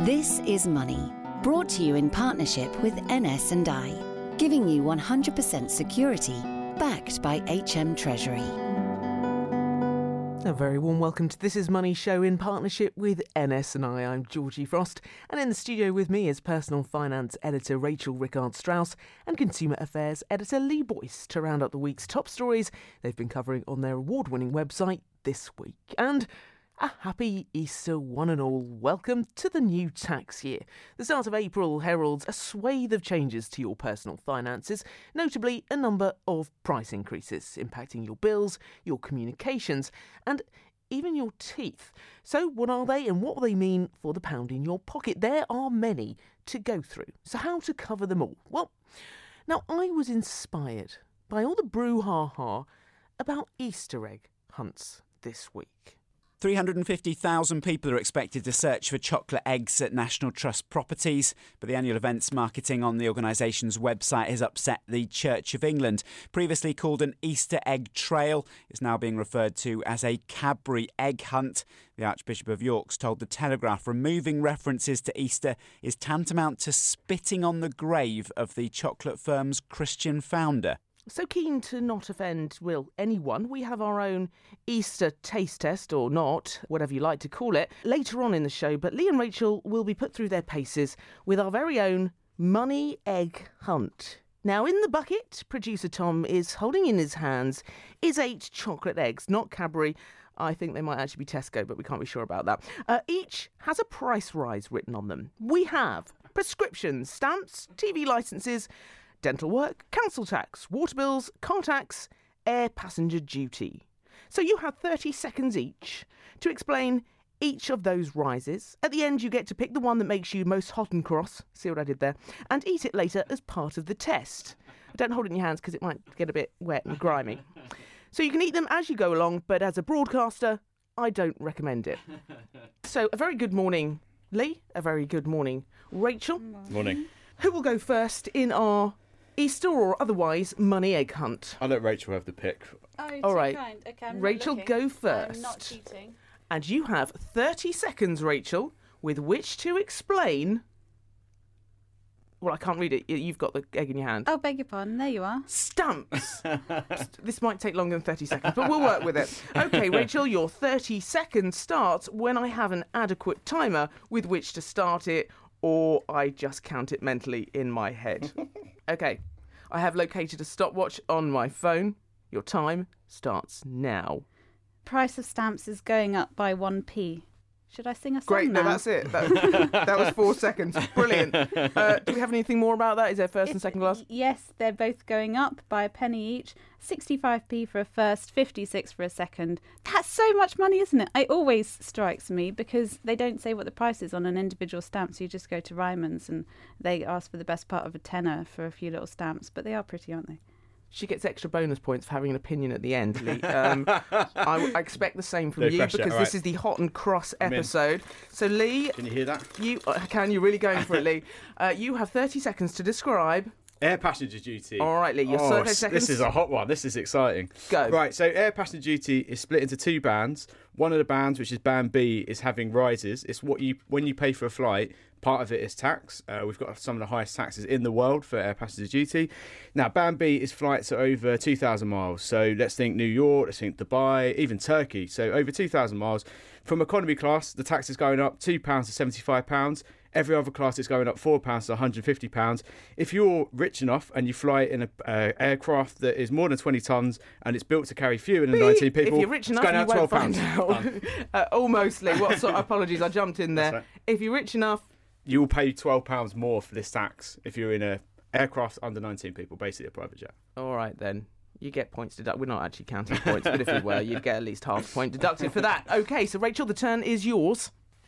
This is Money, brought to you in partnership with NS&I, giving you 100% security, backed by HM Treasury. A very warm welcome to This Is Money show in partnership with NS&I. I'm Georgie Frost, and in the studio with me is personal finance editor Rachel Rickard-Strauss and consumer affairs editor Lee Boyce to round up the week's top stories they've been covering on their award-winning website this week. And a happy Easter, one and all. Welcome to the new tax year. The start of April heralds a swathe of changes to your personal finances, notably a number of price increases impacting your bills, your communications, and even your teeth. So what are they and what will they mean for the pound in your pocket? There are many to go through. So how to cover them all? Well, now I was inspired by all the brouhaha about Easter egg hunts this week. 350,000 people are expected to search for chocolate eggs at National Trust properties, but the annual events marketing on the organisation's website has upset the Church of England. Previously called an Easter egg trail, it's now being referred to as a Cadbury egg hunt. The Archbishop of York's told The Telegraph removing references to Easter is tantamount to spitting on the grave of the chocolate firm's Christian founder. So keen to not offend, anyone, we have our own Easter taste test, or not, whatever you like to call it, later on in the show. But Lee and Rachel will be put through their paces with our very own Money Egg Hunt. Now, in the bucket, producer Tom is holding in his hands is 8 chocolate eggs, not Cadbury. I think they might actually be Tesco, but we can't be sure about that. Each has a price rise written on them. We have prescriptions, stamps, TV licences, dental work, council tax, water bills, car tax, air passenger duty. So you have 30 seconds each to explain each of those rises. At the end, you get to pick the one that makes you most hot and cross, see what I did there, and eat it later as part of the test. Don't hold it in your hands because it might get a bit wet and grimy. So you can eat them as you go along, but as a broadcaster, I don't recommend it. So a very good morning, Lee. A very good morning, Rachel. Morning. Who will go first in our Easter or otherwise Money Egg Hunt? I'll let Rachel have the pick. Oh, all right. kind. Okay, I'm Rachel, not go first. I'm not cheating. And you have 30 seconds, Rachel, with which to explain... Well, I can't read it. You've got the egg in your hand. Oh, beg your pardon. There you are. Stamps. This might take longer than 30 seconds, but we'll work with it. OK, Rachel, your 30 seconds starts when I have an adequate timer with which to start it, or I just count it mentally in my head. OK, I have located a stopwatch on my phone. Your time starts now. Price of stamps is going up by 1p. Should I sing a song Great, now? no, that's it. That was 4 seconds. Brilliant. Do we have anything more about that? Is there first and second class? Yes, they're both going up by a penny each. 65p for a first, 56 for a second. That's so much money, isn't it? It always strikes me because they don't say what the price is on an individual stamp, so you just go to Ryman's and they ask for the best part of a tenner for a few little stamps, but they are pretty, aren't they? She gets extra bonus points for having an opinion at the end, Lee. I expect the same from you pressure. because this is the hot and cross episode. So, Lee... Can you hear that? You're really going for it, Lee. You have 30 seconds to describe... Air passenger duty. All right, Lee, your 30 seconds. This is a hot one. This is exciting. Go. Right, so air passenger duty is split into 2 bands. One of the bands, which is band B, is having rises. It's when you pay for a flight, part of it is tax. We've got some of the highest taxes in the world for air passenger duty. Now, band B is flights at over 2,000 miles. So let's think New York, let's think Dubai, even Turkey. So over 2,000 miles. From economy class, the tax is going up £2 to £75. Every other class is going up £4 to £150. If you're rich enough and you fly in an aircraft that is more than 20 tonnes and it's built to carry fewer than 19 people, if you're rich enough, it's going you out won't £12. find out. Almost, Lee. What sort? Apologies, I jumped in there. Right. If you're rich enough, you will pay £12 more for this tax if you're in an aircraft under 19 people, basically a private jet. all right then. You get points deducted. We're not actually counting points, but if we were, you'd get at least half a point deducted for that. OK, so Rachel, the turn is yours.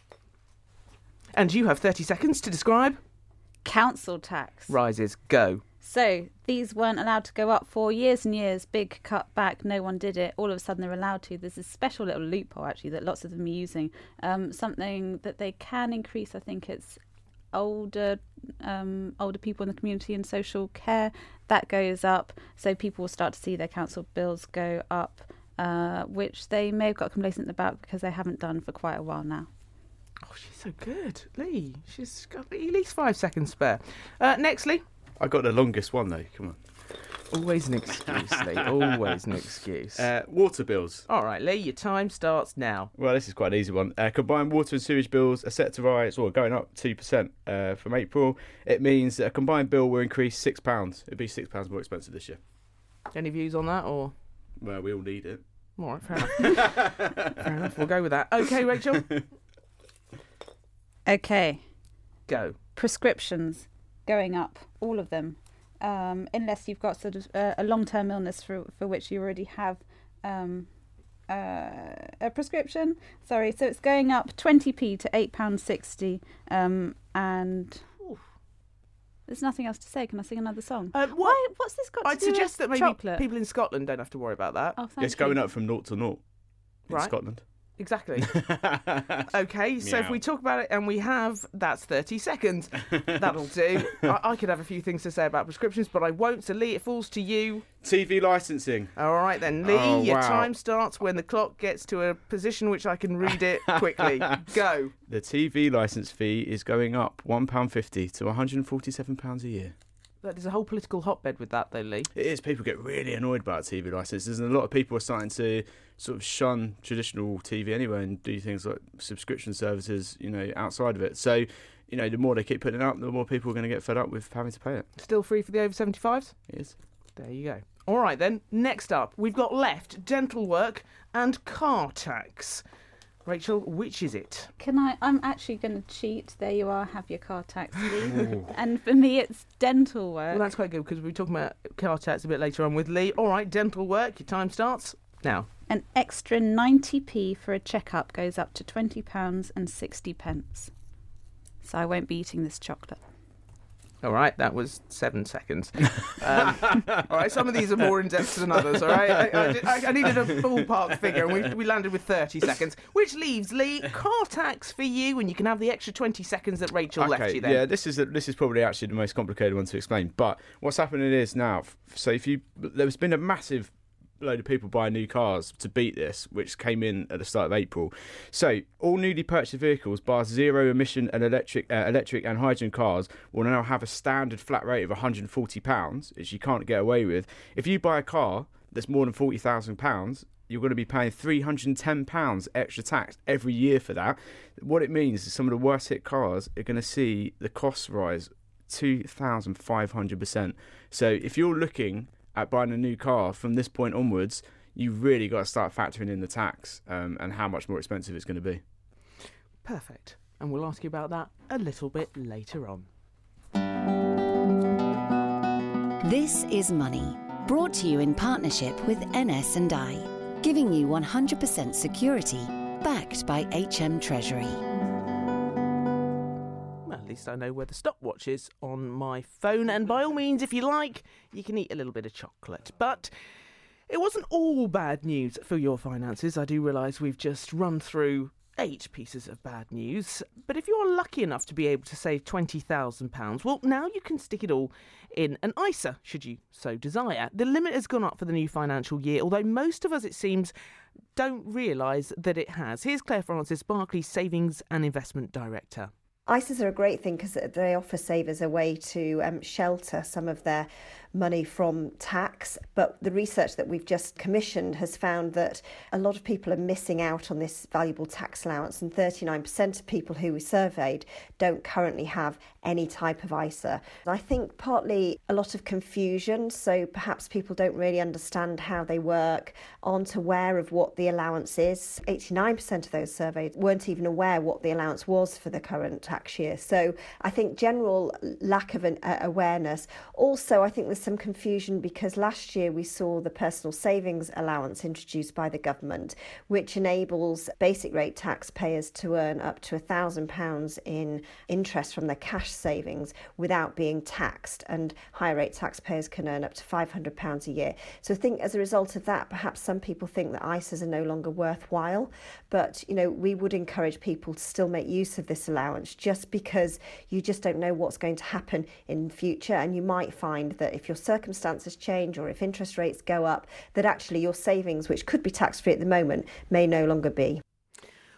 And you have 30 seconds to describe... Council tax. Rises. Go. So these weren't allowed to go up for years and years. Big cut back. No one did it. All of a sudden they're allowed to. There's this special little loophole, actually, that lots of them are using. Something that they can increase, I think it's older people in the community and social care. That goes up. So people will start to see their council bills go up, which they may have got complacent about because they haven't done for quite a while now. Oh, she's so good. Lee, she's got at least 5 seconds spare. Next, Lee. I got the longest one, though. Come on. Always an excuse, Lee. Always an excuse. Water bills. All right, Lee, your time starts now. Well, this is quite an easy one. Combined water and sewage bills are set to rise, or going up 2% from April. It means that a combined bill will increase £6. It'll be £6 more expensive this year. Any views on that, or? Well, we all need it. All right, fair enough. Fair enough, we'll go with that. OK, Rachel? OK. Go. Prescriptions going up, all of them. Unless you've got sort of a long-term illness for which you already have a prescription. Sorry, so it's going up 20p to £8.60, and there's nothing else to say. Can I sing another song? What's this got to I'd do suggest with that maybe chocolate? people in Scotland don't have to worry about that. Oh, thank It's you. going up from 0 to 0 in Right. Scotland. Exactly. OK, so if we talk about it, and we have, that's 30 seconds. That'll do. I could have a few things to say about prescriptions, but I won't. So, Lee, it falls to you. TV licensing. All right, then. Lee, your time starts when the clock gets to a position which I can read it quickly. Go. The TV licence fee is going up £1.50 to £147 a year. There's a whole political hotbed with that, though, Lee. It is. People get really annoyed about TV licences, and a lot of people are starting to sort of shun traditional TV anyway and do things like subscription services, outside of it. So, the more they keep putting it up, the more people are going to get fed up with having to pay it. Still free for the over 75s? It is. There you go. All right, then. Next up, we've got left dental work and car tax. Rachel, which is it? I'm actually going to cheat. There you are. Have your car tax, Lee. And for me, it's dental work. Well, that's quite good because we'll be talking about car tax a bit later on with Lee. All right, dental work. Your time starts now. An extra 90p for a checkup goes up to £20.60. So I won't be eating this chocolate. All right, that was 7 seconds. All right, some of these are more in-depth than others, all right? I needed a ballpark figure, and we landed with 30 seconds, which leaves, Lee, car tax for you, and you can have the extra 20 seconds that Rachel left you then. Yeah, this is probably actually the most complicated one to explain. But what's happening is now, so there's been a massive load of people buying new cars to beat this, which came in at the start of April. So all newly purchased vehicles, bar zero emission and electric and hydrogen cars, will now have a standard flat rate of £140, which you can't get away with. If you buy a car that's more than £40,000, you're going to be paying £310 extra tax every year for that. What it means is some of the worst hit cars are going to see the costs rise 2,500%. So if you're looking at buying a new car from this point onwards, you've really got to start factoring in the tax and how much more expensive it's going to be. Perfect. And we'll ask you about that a little bit later on. This is Money, brought to you in partnership with NS&I, giving you 100% security, backed by HM Treasury. At least I know where the stopwatch is on my phone, and by all means, if you like, you can eat a little bit of chocolate. But it wasn't all bad news for your finances. I do realise we've just run through 8 pieces of bad news, but if you're lucky enough to be able to save £20,000, well, now you can stick it all in an ISA, should you so desire. The limit has gone up for the new financial year, although most of us, it seems, don't realise that it has. Here's Claire Francis, Barclays Savings and Investment Director. ISAs are a great thing because they offer savers a way to shelter some of their money from tax. But the research that we've just commissioned has found that a lot of people are missing out on this valuable tax allowance, and 39% of people who we surveyed don't currently have any type of ISA. I think partly a lot of confusion, so perhaps people don't really understand how they work, aren't aware of what the allowance is. 89% of those surveyed weren't even aware what the allowance was for the current tax year. So I think general lack of an awareness. Also, I think there's some confusion because last year we saw the personal savings allowance introduced by the government, which enables basic rate taxpayers to earn up to £1,000 in interest from their cash savings without being taxed, and higher rate taxpayers can earn up to £500 a year. So I think as a result of that, perhaps some people think that ISAs are no longer worthwhile, but we would encourage people to still make use of this allowance, just because you just don't know what's going to happen in the future, and you might find that if your circumstances change or if interest rates go up, that actually your savings, which could be tax-free at the moment, may no longer be.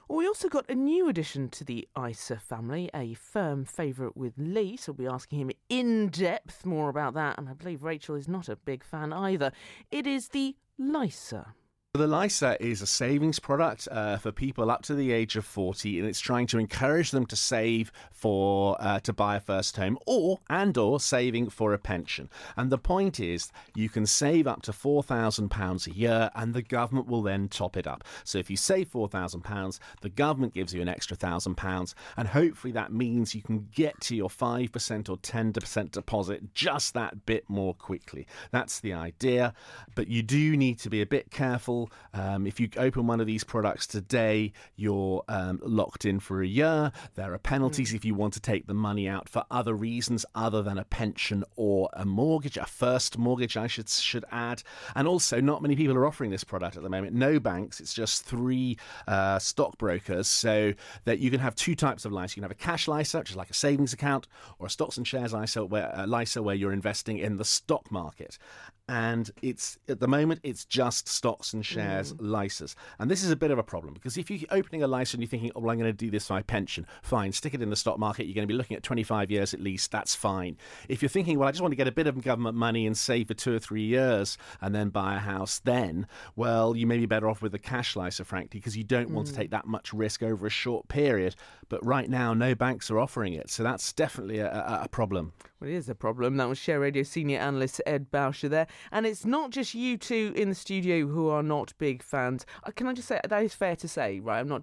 Well, we also got a new addition to the ISA family, a firm favourite with Lee, so we'll be asking him in depth more about that, and I believe Rachel is not a big fan either. It is the LISA. The LISA is a savings product for people up to the age of 40, and it's trying to encourage them to save for to buy a first home or saving for a pension. And the point is, you can save up to £4,000 a year, and the government will then top it up. So if you save £4,000, the government gives you an extra £1,000, and hopefully that means you can get to your 5% or 10% deposit just that bit more quickly. That's the idea, but you do need to be a bit careful. If you open one of these products today, you're locked in for a year. There are penalties if you want to take the money out for other reasons other than a pension or a mortgage, a first mortgage, I should add. And also, not many people are offering this product at the moment. No banks. It's just 3 stockbrokers. So that you can have 2 types of LISA. You can have a cash LISA, which is like a savings account, or a stocks and shares LISA, where you're investing in the stock market. And it's at the moment it's just stocks and shares LISAs. And this is a bit of a problem, because if you're opening a LISA and you're thinking, oh, well, I'm going to do this for my pension, fine, stick it in the stock market. You're going to be looking at 25 years at least. That's fine. If you're thinking, well, I just want to get a bit of government money and save for 2 or 3 years and then buy a house, then, well, you may be better off with a cash LISA, frankly, because you don't want to take that much risk over a short period. But right now, no banks are offering it. So that's definitely a problem. Well, it is a problem. That was Share Radio senior analyst Ed Boucher there. And it's not just you two in the studio who are not big fans. Can I just say, that is fair to say, right? I'm not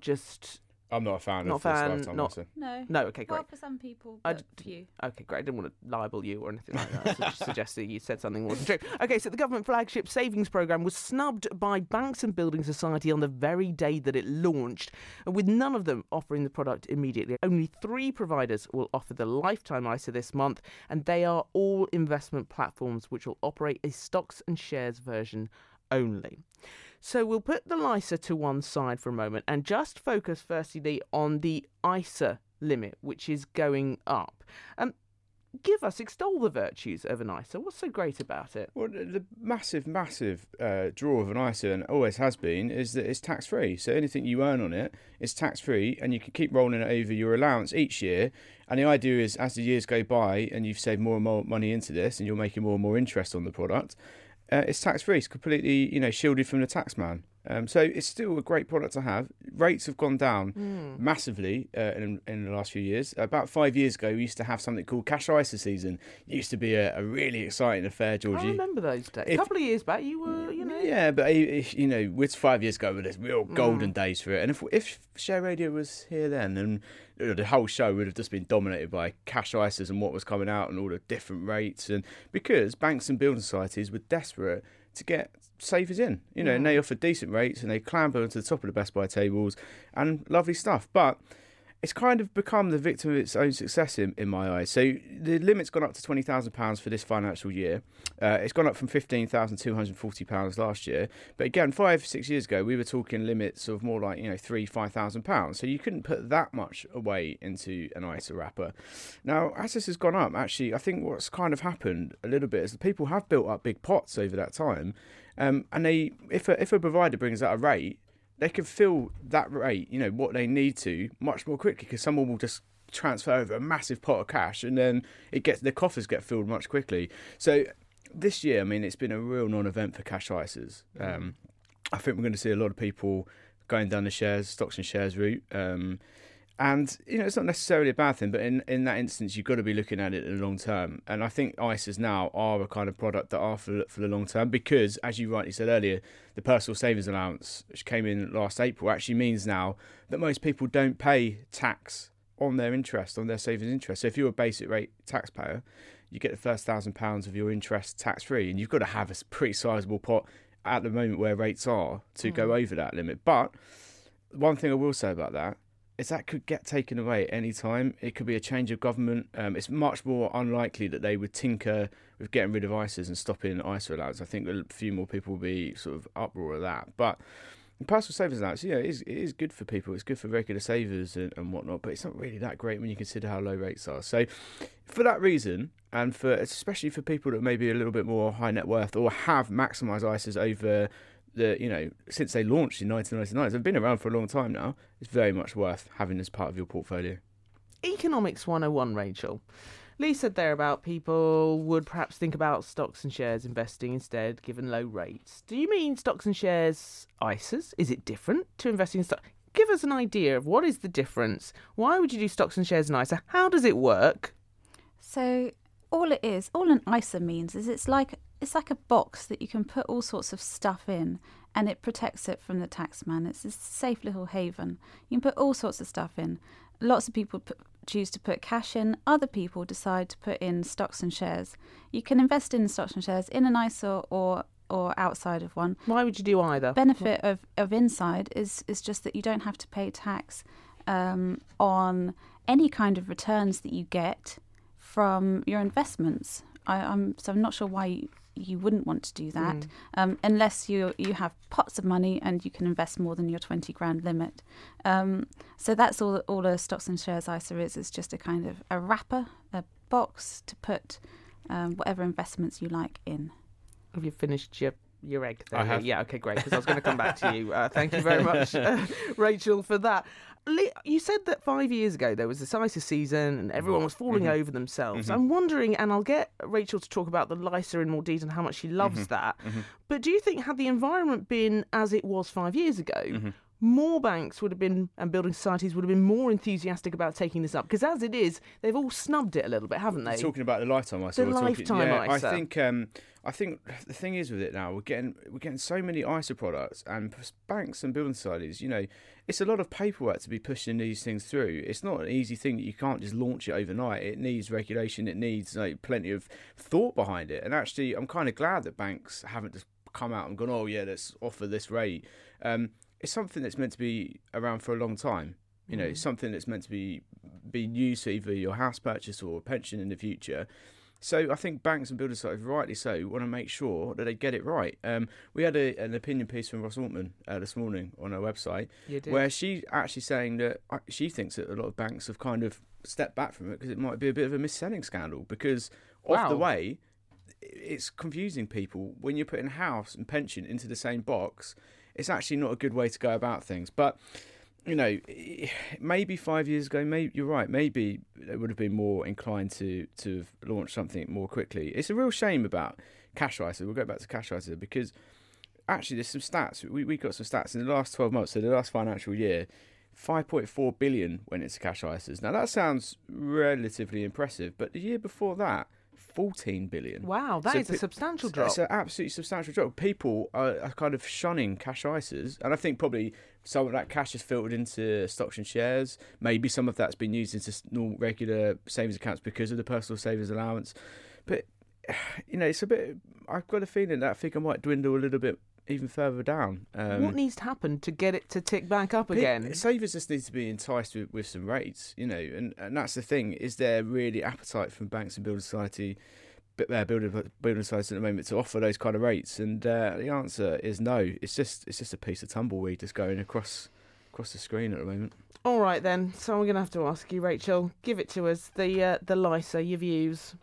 a fan No. Okay, great. Well, for some people, but few. Okay, great. I didn't want to libel you or anything like that. So just suggesting you said something wasn't true. Okay, so the government flagship savings programme was snubbed by Banks and Building Society on the very day that it launched, and with none of them offering the product immediately. Only 3 providers will offer the lifetime ISA this month, and they are all investment platforms which will operate a stocks and shares version only. So we'll put the LISA to one side for a moment and just focus firstly on the ISA limit, which is going up. Extol the virtues of an ISA. What's so great about it? Well, the massive draw of an ISA, and always has been, is that it's tax-free. So anything you earn on it is tax-free, and you can keep rolling it over your allowance each year. And the idea is, as the years go by and you've saved more and more money into this and you're making more and more interest on the product, it's tax-free. It's completely, shielded from the tax man. So it's still a great product to have. Rates have gone down massively in the last few years. About 5 years ago, we used to have something called Cash ISA season. It used to be a really exciting affair, Georgie. I remember those days. A couple of years back, you were, Yeah, but, with 5 years ago, there's real golden days for it. And if Share Radio was here then, and the whole show would have just been dominated by cash ISAs and what was coming out and all the different rates. And because banks and building societies were desperate to get savers in, and they offered decent rates and they clambered onto the top of the Best Buy tables and lovely stuff. But it's kind of become the victim of its own success in my eyes. So the limit's gone up to £20,000 for this financial year. It's gone up from £15,240 last year. But again, 5-6 years ago, we were talking limits of more like, £3,000-5,000. So you couldn't put that much away into an ISA wrapper. Now, as this has gone up, actually, I think what's kind of happened a little bit is that people have built up big pots over that time. And if a provider brings out a rate, they can fill that rate, what they need to, much more quickly, because someone will just transfer over a massive pot of cash and then the coffers get filled much quickly. So this year, it's been a real non-event for cash ISAs. I think we're going to see a lot of people going down the stocks and shares route. And, it's not necessarily a bad thing, but in that instance, you've got to be looking at it in the long term. And I think ISAs now are a kind of product that are for the long term because, as you rightly said earlier, the personal savings allowance, which came in last April, actually means now that most people don't pay tax on their interest, on their savings interest. So if you're a basic rate taxpayer, you get the first £1,000 of your interest tax-free, and you've got to have a pretty sizable pot at the moment where rates are to go over that limit. But one thing I will say about that is that could get taken away at any time. It could be a change of government. It's much more unlikely that they would tinker with getting rid of ISAs and stopping ISA allowance. I think a few more people will be sort of uproar of that. But personal savings allowance, it is good for people. It's good for regular savers and whatnot, but it's not really that great when you consider how low rates are. So for that reason, and especially for people that may be a little bit more high net worth or have maximised ISAs over since they launched in 1999, they've been around for a long time now. It's very much worth having as part of your portfolio. Economics 101, Rachel. Lee said there about people would perhaps think about stocks and shares investing instead, given low rates. Do you mean stocks and shares ISAs? Is it different to investing in stocks? Give us an idea of what is the difference. Why would you do stocks and shares in ISA? How does it work? So all an ISA means is it's like a box that you can put all sorts of stuff in, and it protects it from the taxman. It's a safe little haven. You can put all sorts of stuff in. Lots of people choose to put cash in. Other people decide to put in stocks and shares. You can invest in stocks and shares in an ISA or outside of one. Why would you do either? Benefit of inside is just that you don't have to pay tax on any kind of returns that you get from your investments. I'm not sure why you wouldn't want to do that unless you have pots of money and you can invest more than your 20 grand limit. So that's all a stocks and shares ISA is. It's just a kind of a wrapper, a box to put whatever investments you like in. Have you finished your egg there? I have. Yeah, okay, great, because I was going to come back to you. Thank you very much, Rachel, for that. You said that 5 years ago there was this ISA season and everyone was falling over themselves. I'm wondering, and I'll get Rachel to talk about the LISA in more detail and how much she loves that, but do you think had the environment been as it was 5 years ago, more banks would have been, and building societies would have been more enthusiastic about taking this up? Because as it is, they've all snubbed it a little bit, haven't they? Talking about the lifetime ISA. The lifetime ISA. I think the thing is with it now, we're getting so many ISA products, and banks and building societies, it's a lot of paperwork to be pushing these things through. It's not an easy thing that you can't just launch it overnight. It needs regulation. It needs plenty of thought behind it. And actually, I'm kind of glad that banks haven't just come out and gone, oh yeah, let's offer this rate. It's something that's meant to be around for a long time. It's something that's meant to be used for either your house purchase or pension in the future. So I think banks and building societies, rightly so, want to make sure that they get it right. We had an opinion piece from Ross Altman this morning on our website, where she's actually saying that she thinks that a lot of banks have kind of stepped back from it because it might be a bit of a mis-selling scandal, because off the way, it's confusing people. When you're putting house and pension into the same box, it's actually not a good way to go about things. But maybe 5 years ago, maybe you're right. Maybe they would have been more inclined to have launched something more quickly. It's a real shame about Cash ISA. We'll go back to Cash ISA because actually there's some stats. We got some stats in the last 12 months. So the last financial year, 5.4 billion went into Cash ISAs. Now that sounds relatively impressive, but the year before that, 14 billion. Wow, that is a substantial drop. It's an absolutely substantial drop. People are kind of shunning cash ISAs, and I think probably some of that cash is filtered into stocks and shares. Maybe some of that's been used into normal, regular savings accounts because of the personal savings allowance. But it's a bit. I've got a feeling that figure might dwindle a little bit even further down. What needs to happen to get it to tick back up again? Savers just need to be enticed with some rates, and that's the thing. Is there really appetite from banks and building society, building societies at the moment to offer those kind of rates? And the answer is no. It's just a piece of tumbleweed just going across the screen at the moment. All right then. So I'm going to have to ask you, Rachel. Give it to us. The LISA, your views.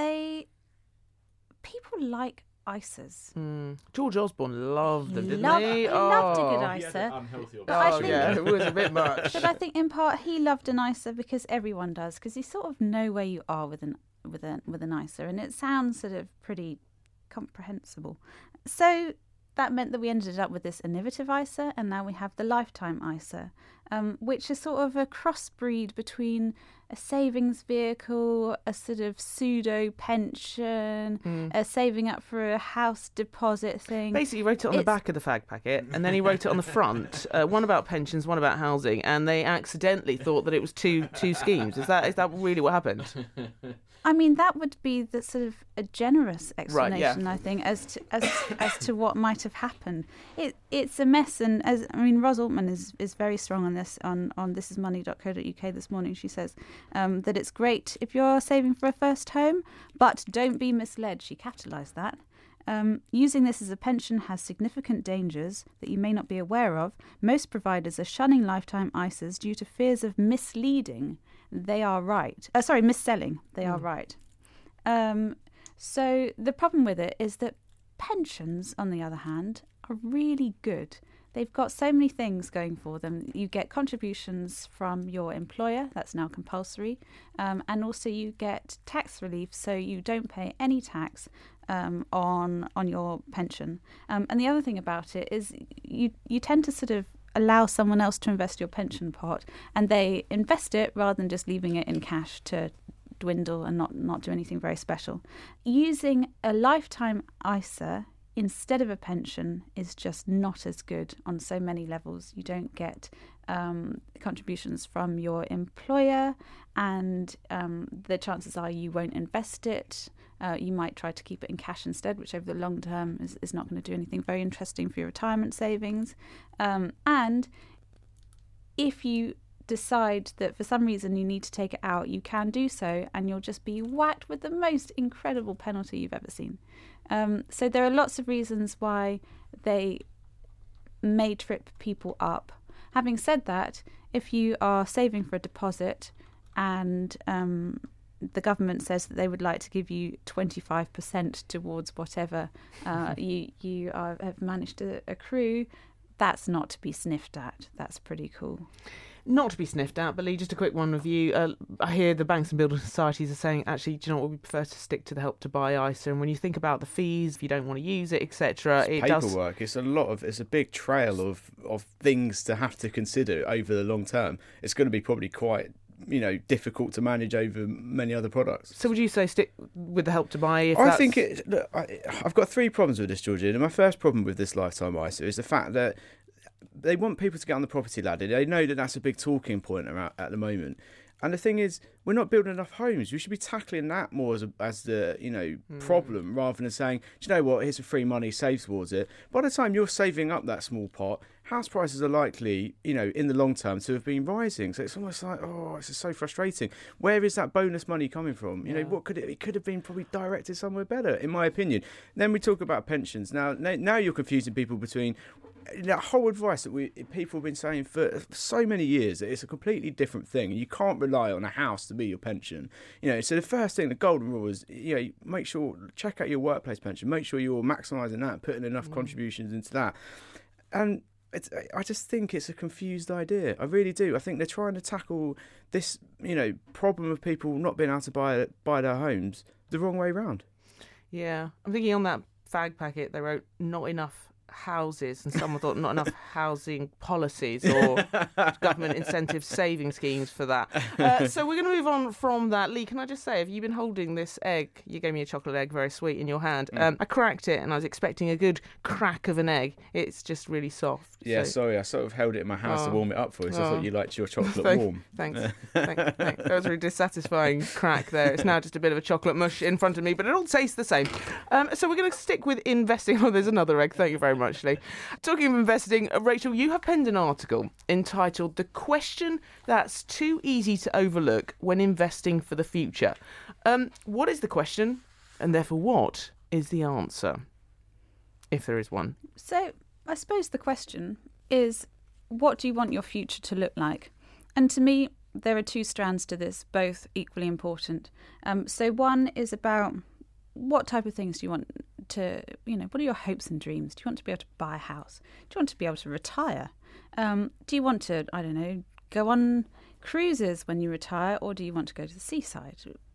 People like ISAs. George Osborne loved them, didn't he? He loved a good ISA. It was a bit much. But I think in part he loved an ISA because everyone does, because you sort of know where you are with an ISA, and it sounds sort of pretty comprehensible. So that meant that we ended up with this innovative ISA, and now we have the lifetime ISA, which is sort of a crossbreed between a savings vehicle, a sort of pseudo pension, a saving up for a house deposit thing. Basically, he wrote it on the back of the fag packet, and then he wrote it on the front. One about pensions, one about housing, and they accidentally thought that it was two schemes. Is that really what happened? I mean, that would be the sort of a generous explanation, right, I think, as to what might have happened. It's a mess, and Ros Altman is very strong on this on thisismoney.co.uk this morning. She says that it's great if you're saving for a first home, but don't be misled. She capitalised that. Using this as a pension has significant dangers that you may not be aware of. Most providers are shunning lifetime ISAs due to fears of misleading. They are right. Mis-selling. They are right. So the problem with it is that pensions, on the other hand, are really good. They've got so many things going for them. You get contributions from your employer, that's now compulsory, and also you get tax relief, so you don't pay any tax on your pension. And the other thing about it is you tend to sort of allow someone else to invest your pension pot, and they invest it rather than just leaving it in cash to dwindle and not do anything very special. Using a lifetime ISA instead of a pension is just not as good on so many levels. You don't get contributions from your employer, and the chances are you won't invest it. You might try to keep it in cash instead, which over the long term is not going to do anything very interesting for your retirement savings. And if you decide that for some reason you need to take it out, you can do so, and you'll just be whacked with the most incredible penalty you've ever seen. So there are lots of reasons why they may trip people up. Having said that, if you are saving for a deposit and the government says that they would like to give you 25% towards whatever you have managed to accrue, that's not to be sniffed at. That's pretty cool. Not to be sniffed at, but Lee, just a quick one with you. I hear the banks and building societies are saying, actually, do you know what, we prefer to stick to the Help to Buy ISA. And when you think about the fees, if you don't want to use it, etc., it paperwork. does. It's a big trail of things to have to consider over the long term. It's going to be probably quite difficult to manage over many other products. So would you say stick with the Help to Buy? I've got three problems with this, Georgina. My first problem with this lifetime ISA is the fact that they want people to get on the property ladder. They know that that's a big talking point at the moment. And the thing is, we're not building enough homes. We should be tackling that more as the problem, rather than saying, do you know what, here's some free money, save towards it. By the time you're saving up that small pot, house prices are likely, in the long term, to have been rising. So it's almost like, it's just so frustrating. Where is that bonus money coming from? What could it could have been probably directed somewhere better, in my opinion. Then we talk about pensions. Now you're confusing people between that whole advice that people have been saying for so many years, that it's a completely different thing. You can't rely on a house to be your pension. So the first thing, the golden rule is, make sure, check out your workplace pension. Make sure you're maximising that, putting enough contributions into that. And I just think it's a confused idea. I really do. I think they're trying to tackle this, problem of people not being able to buy their homes the wrong way round. Yeah, I'm thinking on that fag packet they wrote not enough houses, and someone thought not enough housing policies or government incentive saving schemes for that. So we're going to move on from that. Lee, can I just say, have you been holding this egg? You gave me a chocolate egg, very sweet, in your hand. I cracked it and I was expecting a good crack of an egg. It's just really soft. Yeah, sorry, I sort of held it in my house to warm it up for you, so I thought you liked your chocolate warm. Thanks. That was a really dissatisfying crack there. It's now just a bit of a chocolate mush in front of me, but it all tastes the same. So we're going to stick with investing. Oh, there's another egg. Thank you very much, Lee. Talking of investing, Rachel, you have penned an article entitled "The Question That's Too Easy to Overlook When Investing for the Future." What is the question, and therefore what is the answer, if there is one? So I suppose the question is, what do you want your future to look like? And to me, there are two strands to this, both equally important. So one is about what type of things do you want to, what are your hopes and dreams? Do you want to be able to buy a house? Do you want to be able to retire? Do you want to, go on cruises when you retire, or do you want to go to the seaside?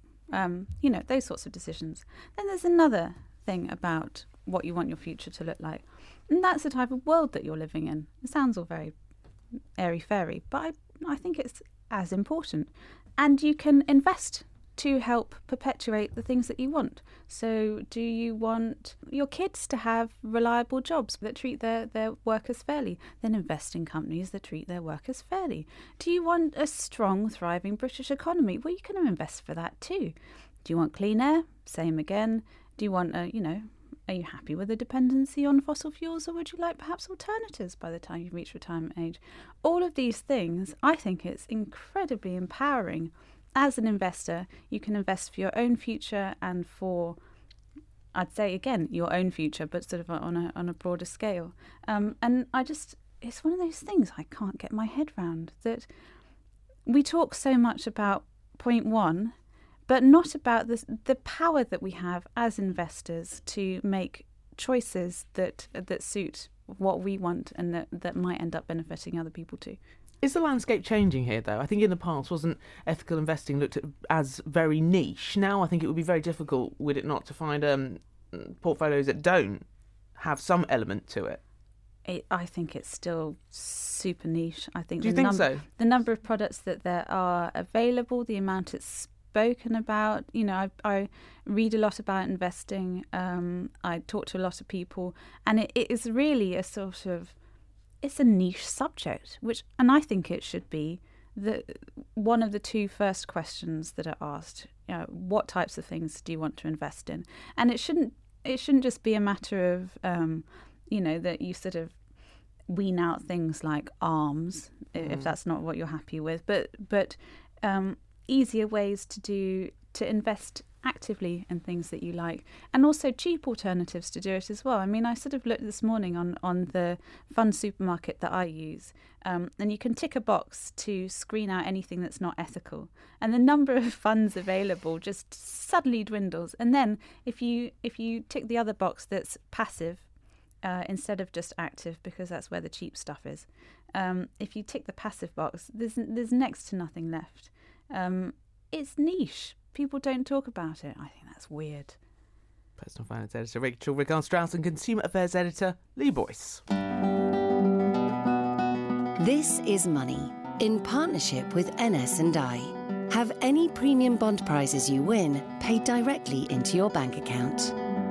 Those sorts of decisions. Then there's another thing about what you want your future to look like. And that's the type of world that you're living in. It sounds all very airy-fairy, but I think it's as important. And you can invest to help perpetuate the things that you want. So do you want your kids to have reliable jobs that treat their workers fairly? Then invest in companies that treat their workers fairly. Do you want a strong, thriving British economy? Well, you can invest for that too. Do you want clean air? Same again. Do you want are you happy with a dependency on fossil fuels, or would you like perhaps alternatives by the time you've reached retirement age? All of these things, I think it's incredibly empowering. As an investor, you can invest for your own future and for, I'd say again, your own future, but sort of on a broader scale. And it's one of those things I can't get my head round, that we talk so much about point one, but not about the power that we have as investors to make choices that suit what we want, and that might end up benefiting other people too. Is the landscape changing here, though? I think in the past, wasn't ethical investing looked at as very niche? Now I think it would be very difficult, would it not, to find portfolios that don't have some element to it? I think it's still super niche. I think. Do you think so? The number of products that there are available, the amount it's spoken about. I read a lot about investing. I talk to a lot of people, and it is really a sort of, it's a niche subject, and I think it should be one of the two first questions that are asked. What types of things do you want to invest in? And it shouldn't just be a matter of that you sort of wean out things like arms, if that's not what you're happy with, but easier ways to invest actively in things that you like, and also cheap alternatives to do it as well. I mean, I sort of looked this morning on the fund supermarket that I use, and you can tick a box to screen out anything that's not ethical, and the number of funds available just suddenly dwindles. And then if you tick the other box that's passive instead of just active, because that's where the cheap stuff is, if you tick the passive box, there's next to nothing left. It's niche. People don't talk about it. I think that's weird. Personal Finance Editor Rachel Rickard-Strauss and Consumer Affairs Editor Lee Boyce. This is Money, in partnership with NS&I. Have any premium bond prizes you win paid directly into your bank account.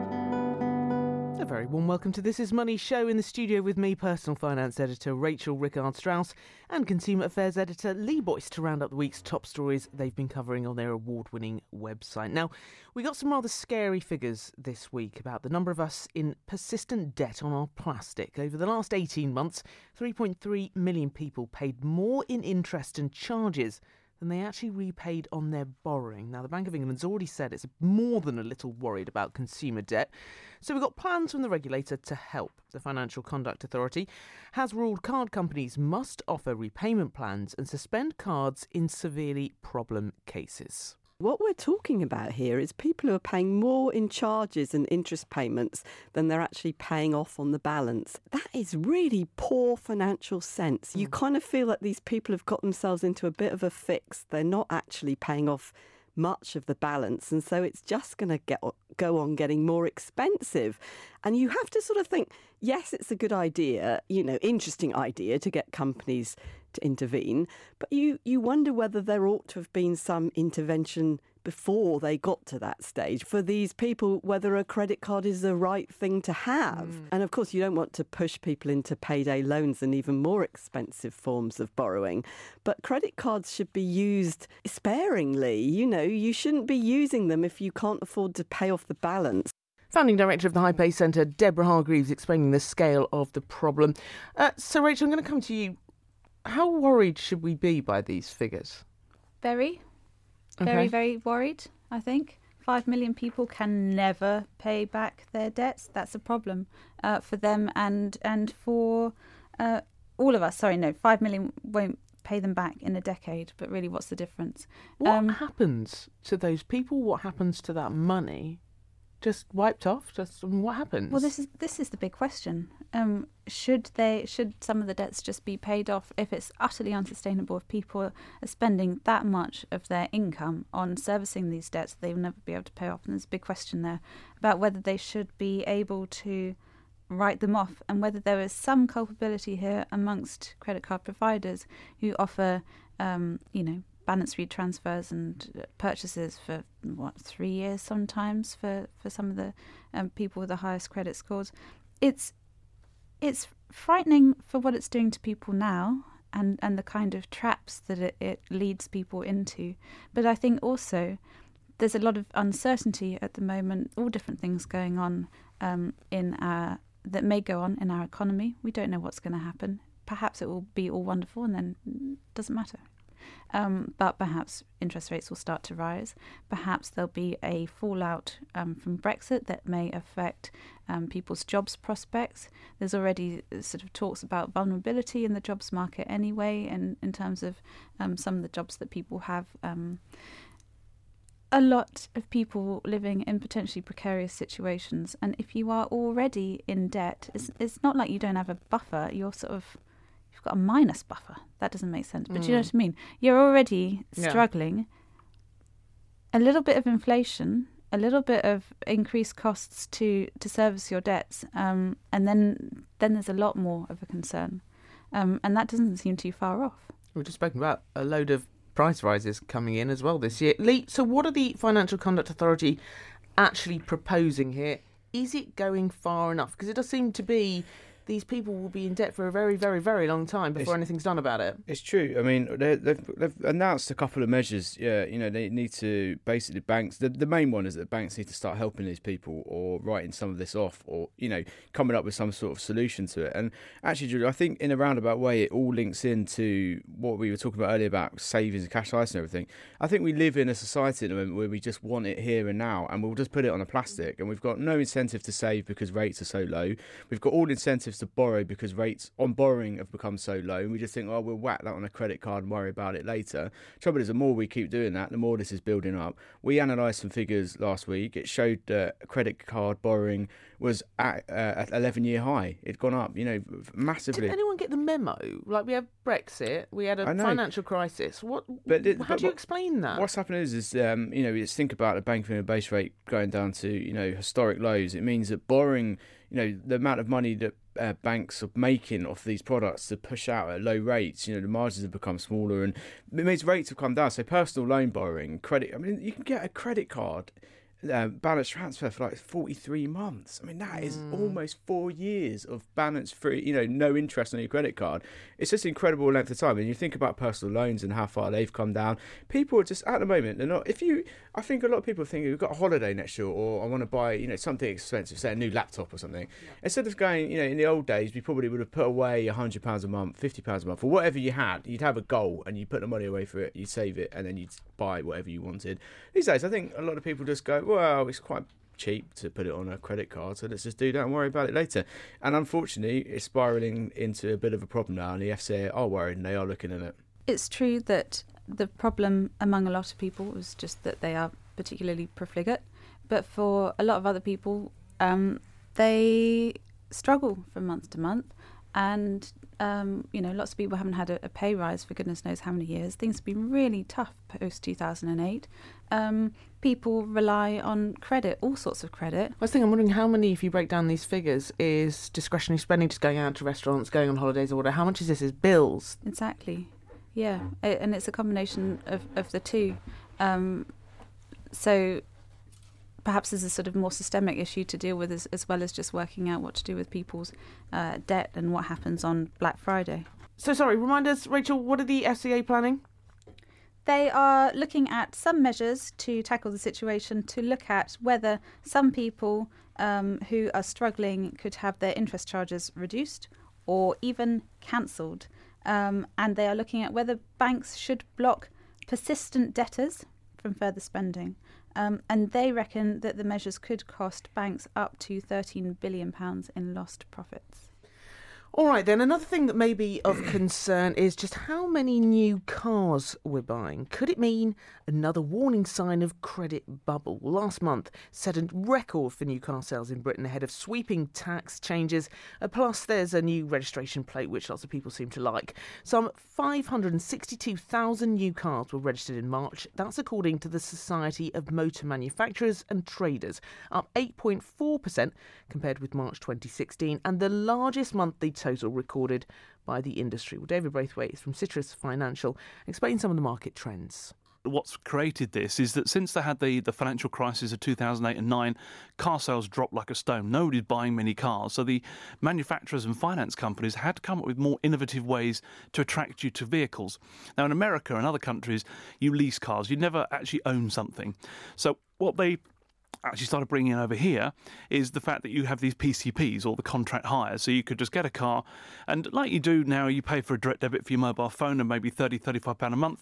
A very warm welcome to This Is Money show. In the studio with me, Personal Finance Editor Rachel Rickard-Strauss and Consumer Affairs Editor Lee Boyce, to round up the week's top stories they've been covering on their award-winning website. Now, we got some rather scary figures this week about the number of us in persistent debt on our plastic. Over the last 18 months, 3.3 million people paid more in interest and charges than they actually repaid on their borrowing. Now, the Bank of England's already said it's more than a little worried about consumer debt. So we've got plans from the regulator to help. The Financial Conduct Authority has ruled card companies must offer repayment plans and suspend cards in severely problem cases. What we're talking about here is people who are paying more in charges and interest payments than they're actually paying off on the balance. That is really poor financial sense. You kind of feel that these people have got themselves into a bit of a fix. They're not actually paying off much of the balance, and so it's just going to go on getting more expensive. And you have to sort of think, yes, it's a good idea, interesting idea to get companies to intervene, but you wonder whether there ought to have been some intervention before they got to that stage for these people, whether a credit card is the right thing to have. And of course, you don't want to push people into payday loans and even more expensive forms of borrowing. But credit cards should be used sparingly. You shouldn't be using them if you can't afford to pay off the balance. Founding Director of the High Pay Centre, Deborah Hargreaves, explaining the scale of the problem. So, Rachel, I'm going to come to you. How worried should we be by these figures? Very, very worried, I think. 5 million people can never pay back their debts. That's a problem for them and for all of us. 5 million won't pay them back in a decade, but really what's the difference? What happens to those people? What happens to that money? Just wiped off? What happens? Well, this is the big question. Should some of the debts just be paid off if it's utterly unsustainable? If people are spending that much of their income on servicing these debts, they will never be able to pay off. And there's a big question there about whether they should be able to write them off, and whether there is some culpability here amongst credit card providers who offer, balance sheet transfers and purchases for 3 years sometimes for some of the people with the highest credit scores. It's frightening for what it's doing to people now and the kind of traps that it leads people into. But I think also there's a lot of uncertainty at the moment, all different things going on that may go on in our economy. We don't know what's going to happen. Perhaps it will be all wonderful and then it doesn't matter. But perhaps interest rates will start to rise. Perhaps there'll be a fallout from Brexit that may affect people's jobs prospects. There's already sort of talks about vulnerability in the jobs market anyway, in terms of some of the jobs that people have. a lot of people living in potentially precarious situations, and if you are already in debt, it's not like you don't have a buffer. You've got a minus buffer. That doesn't make sense, but do you know what I mean? You're already struggling. A little bit of inflation, a little bit of increased costs to service your debts, and then there's a lot more of a concern, and that doesn't seem too far off. We've just spoken about a load of price rises coming in as well this year. Lee, so what are the Financial Conduct Authority actually proposing here? Is it going far enough? Because it does seem to be these people will be in debt for a very, very, very long time before anything's done about it. It's true. I mean, they've announced a couple of measures. Yeah, they need to basically banks. The main one is that banks need to start helping these people, or writing some of this off, or coming up with some sort of solution to it. And actually, Julie, I think in a roundabout way, it all links into what we were talking about earlier about savings and cash ice and everything. I think we live in a society at the moment where we just want it here and now, and we'll just put it on a plastic, and we've got no incentive to save because rates are so low. We've got all incentives to borrow because rates on borrowing have become so low, and we just think, we'll whack that on a credit card and worry about it later. Trouble is, the more we keep doing that, the more this is building up. We analysed some figures last week. It showed that credit card borrowing was at 11-year high. It'd gone up, massively. Did anyone get the memo? Like, we had Brexit, we had a financial crisis. How do you explain that? What's happened is just think about the Bank of England base rate going down to, historic lows. It means that borrowing, the amount of money that banks are making off these products to push out at low rates, the margins have become smaller, and it means rates have come down. So personal loan borrowing, credit, you can get a credit card balance transfer for like 43 months. That is almost 4 years of balance free, no interest on your credit card. It's just an incredible length of time. And you think about personal loans and how far they've come down. People are just, at the moment, they're not, I think a lot of people think, we've got a holiday next year, or I want to buy, something expensive, say a new laptop or something. Yeah. Instead of going, in the old days, we probably would have put away £100 a month, £50 a month, or whatever you had. You'd have a goal and you put the money away for it, you'd save it, and then you'd buy whatever you wanted. These days, I think a lot of people just go, well, it's quite cheap to put it on a credit card, so let's just do that and worry about it later. And unfortunately, it's spiralling into a bit of a problem now, and the FCA are worried and they are looking at it. It's true that the problem among a lot of people was just that they are particularly profligate, but for a lot of other people, they struggle from month to month, and lots of people haven't had a pay rise for goodness knows how many years. Things have been really tough post 2008. People rely on credit, all sorts of credit. I'm wondering how many, if you break down these figures, is discretionary spending, just going out to restaurants, going on holidays or whatever. How much is this? Is bills? Exactly. Yeah, and it's a combination of the two. So perhaps there's a sort of more systemic issue to deal with as well as just working out what to do with people's debt and what happens on Black Friday. So sorry, remind us, Rachel, what are the FCA planning? They are looking at some measures to tackle the situation, to look at whether some people who are struggling could have their interest charges reduced or even cancelled. And they are looking at whether banks should block persistent debtors from further spending. And they reckon that the measures could cost banks up to £13 billion in lost profits. All right, then, another thing that may be of concern is just how many new cars we're buying. Could it mean another warning sign of credit bubble? Last month set a record for new car sales in Britain ahead of sweeping tax changes. Plus, there's a new registration plate, which lots of people seem to like. Some 562,000 new cars were registered in March. That's according to the Society of Motor Manufacturers and Traders, up 8.4% compared with March 2016, and the largest monthly total recorded by the industry. Well, David Braithwaite is from Citrus Financial, explaining some of the market trends. What's created this is that since they had the financial crisis of 2008 and 9, car sales dropped like a stone. Nobody's buying many cars. So the manufacturers and finance companies had to come up with more innovative ways to attract you to vehicles. Now, in America and other countries, you lease cars. You never actually own something. So what they actually started bringing over here is the fact that you have these PCPs, or the contract hires. So you could just get a car, and like you do now, you pay for a direct debit for your mobile phone and maybe £30, £35 a month.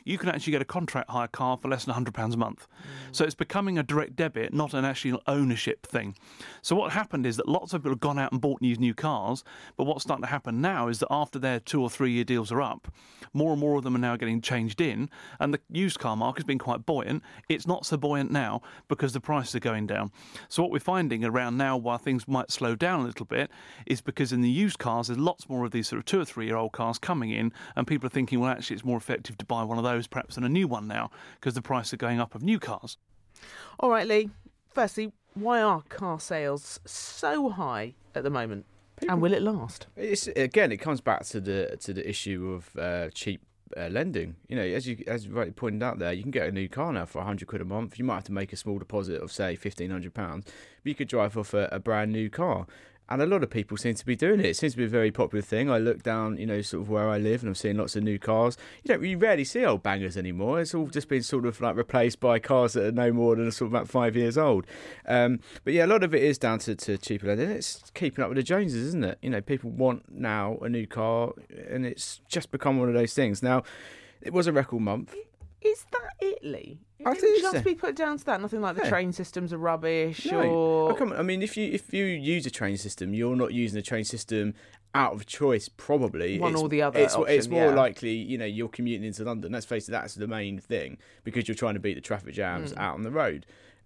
you can actually get a contract hire car for less than £100 a month. So it's becoming a direct debit, not an actual ownership thing. So what happened is that lots of people have gone out and bought these new cars, but what's starting to happen now is that after their 2 or 3 year deals are up, more and more of them are now getting changed in, and the used car market has been quite buoyant. It's not so buoyant now because the prices are going down. So what we're finding around now, while things might slow down a little bit, is because in the used cars there's lots more of these sort of 2 or 3 year old cars coming in, and people are thinking, well, actually it's more effective to buy one of those perhaps than a new one now because the prices are going up of new cars. All right, Lee. Firstly, why are car sales so high at the moment? And will it last? It comes back to the issue of cheap lending. You know, as you rightly pointed out there, you can get a new car now for £100 a month. You might have to make a small deposit of say £1,500, but you could drive off a brand new car. And a lot of people seem to be doing it. It seems to be a very popular thing. I look down, sort of where I live, and I'm seeing lots of new cars. You rarely see old bangers anymore. It's all just been sort of like replaced by cars that are no more than sort of about 5 years old. But yeah, a lot of it is down to cheaper lending. It's keeping up with the Joneses, isn't it? People want now a new car, and it's just become one of those things. Now, it was a record month. Is that it, Lee? I think so. Just be put down to that. Nothing like the train systems are rubbish. No. Or... Oh, come on. I mean, if you use a train system, you're not using a train system out of choice. Probably one or the other. It's more likely, you're commuting into London. Let's face it, that's the main thing because you're trying to beat the traffic jams out on the road.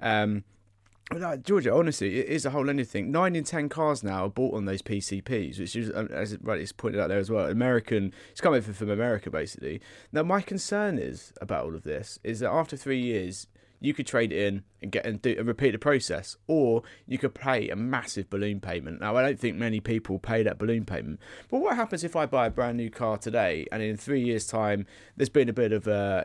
Georgia, honestly, it is a whole lending thing. 9 in 10 cars now are bought on those PCPs, which is, as it's pointed out there as well, it's coming from America, basically. Now, my concern is about all of this is that after 3 years, you could trade it in and repeat the process, or you could pay a massive balloon payment. Now, I don't think many people pay that balloon payment. But what happens if I buy a brand new car today, and in 3 years' time, there's been a bit of a,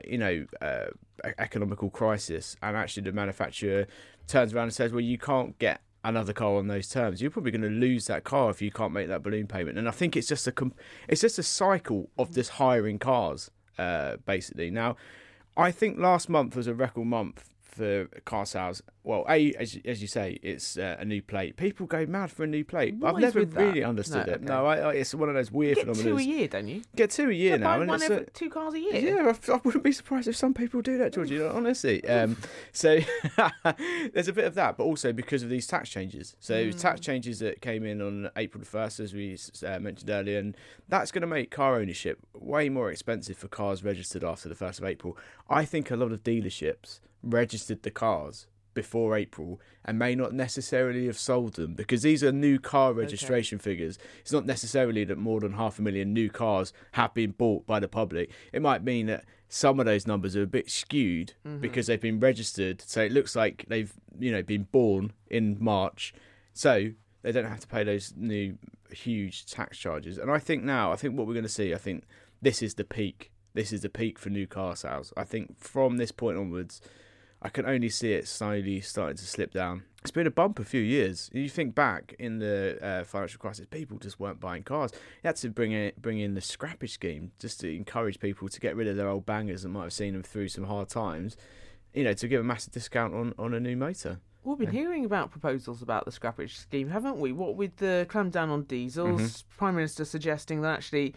economical crisis, and actually the manufacturer turns around and says, well, you can't get another car on those terms. You're probably going to lose that car if you can't make that balloon payment. And I think it's just a cycle of this hiring cars, basically. Now, I think last month was a record month for car sales. Well, as you say, it's a new plate. People go mad for a new plate. What I've never with really that? understood it. Okay. No, it's one of those weird You get phenomena. 2 a year, don't you? Get 2 a year now, and it's 2 cars a year. Yeah, I wouldn't be surprised if some people do that, Georgie. Honestly, so there's a bit of that, but also because of these tax changes. So tax changes that came in on April the 1st, as we mentioned earlier, and that's going to make car ownership way more expensive for cars registered after the 1st of April. I think a lot of dealerships registered the cars before April and may not necessarily have sold them because these are new car registration figures. It's not necessarily that more than 500,000 new cars have been bought by the public. It might mean that some of those numbers are a bit skewed because they've been registered, so it looks like they've been born in March, so they don't have to pay those new huge tax charges. And I think what we're going to see, I think this is the peak. This is the peak for new car sales. I think from this point onwards, I can only see it slowly starting to slip down. It's been a bump a few years. You think back in the financial crisis, people just weren't buying cars. You had to bring in the scrappage scheme just to encourage people to get rid of their old bangers that might have seen them through some hard times, to give a massive discount on a new motor. We've been hearing about proposals about the scrappage scheme, haven't we? What with the clampdown on diesels, Prime Minister suggesting that actually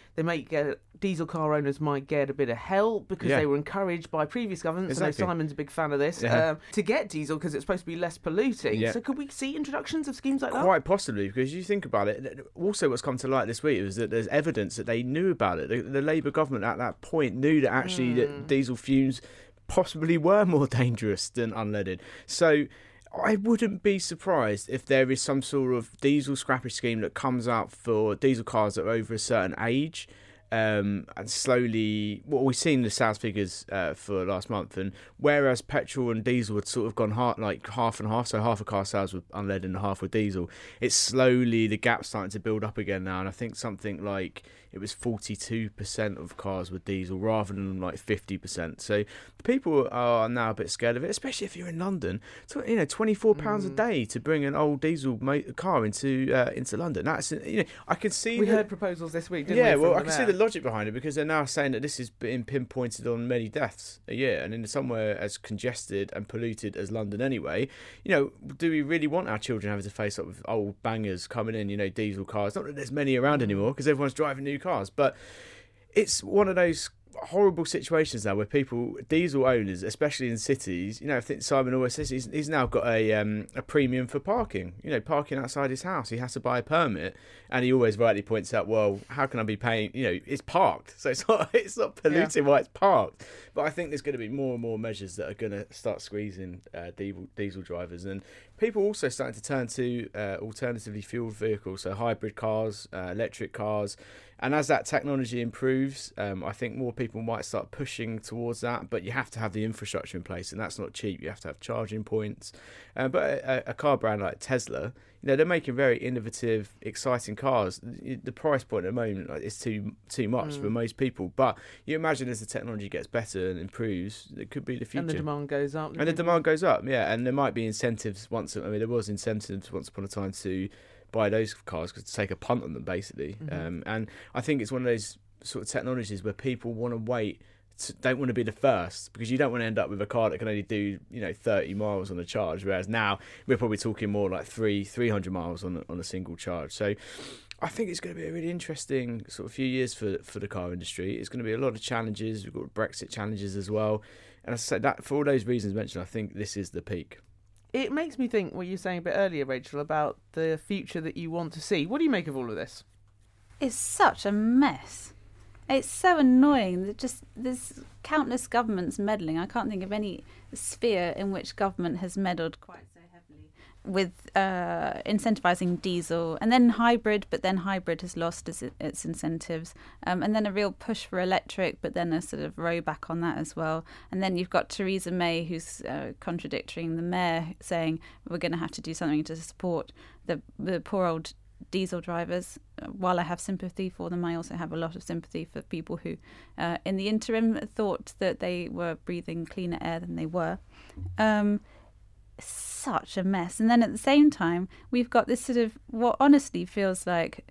diesel car owners might get a bit of help because they were encouraged by previous governments. Exactly. I know Simon's a big fan of this, to get diesel because it's supposed to be less polluting. Yeah. So could we see introductions of schemes like that? Quite possibly, because you think about it. Also, what's come to light this week is that there's evidence that they knew about it. The Labour government at that point knew that actually that diesel fumes possibly were more dangerous than unleaded. So I wouldn't be surprised if there is some sort of diesel scrappage scheme that comes out for diesel cars that are over a certain age. And slowly, we've seen the sales figures for last month, and whereas petrol and diesel had sort of gone half and half, so half of car sales were unleaded and half were diesel, it's slowly, the gap's starting to build up again now, and I think something like it was 42% of cars were diesel rather than like 50%. So people are now a bit scared of it, especially if you're in London. So, £24 a day to bring an old diesel car into London. That's I can see. We heard proposals this week, didn't we? Yeah, well, I can see the logic behind it because they're now saying that this is being pinpointed on many deaths a year, and in somewhere as congested and polluted as London anyway, do we really want our children having to face up with old bangers coming in, diesel cars? Not that there's many around anymore because everyone's driving new cars, but it's one of those horrible situations now where diesel owners, especially in cities, I think Simon always says he's now got a premium for parking. Parking outside his house, he has to buy a permit, and he always rightly points out, well, how can I be paying? It's parked, so it's not polluting while it's parked. But I think there's going to be more and more measures that are going to start squeezing diesel drivers, and people also starting to turn to alternatively fueled vehicles, so hybrid cars, electric cars. And as that technology improves, I think more people might start pushing towards that. But you have to have the infrastructure in place, and that's not cheap. You have to have charging points. But a car brand like Tesla, they're making very innovative, exciting cars. The price point at the moment is too much for most people. But you imagine as the technology gets better and improves, it could be the future. And the demand goes up. And the demand goes up, yeah. And there might be incentives there was incentives once upon a time to buy those cars to take a punt on them, basically. And I think it's one of those sort of technologies where people want to wait, don't want to be the first, because you don't want to end up with a car that can only do 30 miles on a charge, whereas now we're probably talking more like 300 miles on a single charge. So I think it's going to be a really interesting sort of few years for the car industry. It's going to be a lot of challenges. We've got Brexit challenges as well, and as I said, that for all those reasons mentioned, I think this is the peak. It makes me think what you were saying a bit earlier, Rachel, about the future that you want to see. What do you make of all of this? It's such a mess. It's so annoying that there's countless governments meddling. I can't think of any sphere in which government has meddled quite so heavily with incentivising diesel, and then hybrid, but then hybrid has lost its incentives, and then a real push for electric, but then a sort of rowback on that as well. And then you've got Theresa May, who's contradicting the mayor, saying we're going to have to do something to support the poor old diesel drivers. While I have sympathy for them, I also have a lot of sympathy for people who in the interim thought that they were breathing cleaner air than they were. Such a mess. And then at the same time, we've got this sort of what honestly feels like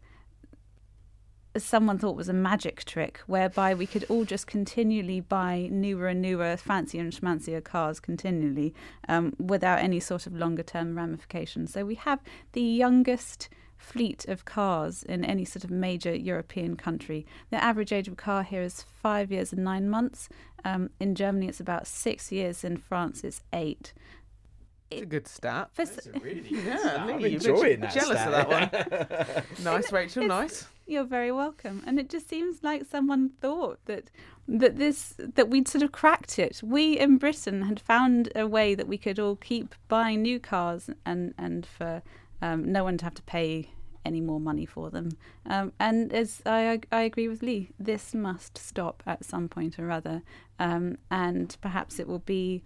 someone thought was a magic trick, whereby we could all just continually buy newer and newer, fancier and schmancier cars continually, without any sort of longer term ramifications. So we have the youngest fleet of cars in any sort of major European country. The average age of a car here is 5 years and 9 months. In Germany, it's about 6 years. In France, it's 8. It's a good stat. That's a really good yeah, stat. Lee, I'm you're enjoying that jealous stat. of that one. Nice, Rachel, nice. You're very welcome. And it just seems like someone thought that we'd sort of cracked it. We in Britain had found a way that we could all keep buying new cars and for no one to have to pay any more money for them. And as I agree with Lee, this must stop at some point or other. And perhaps it will be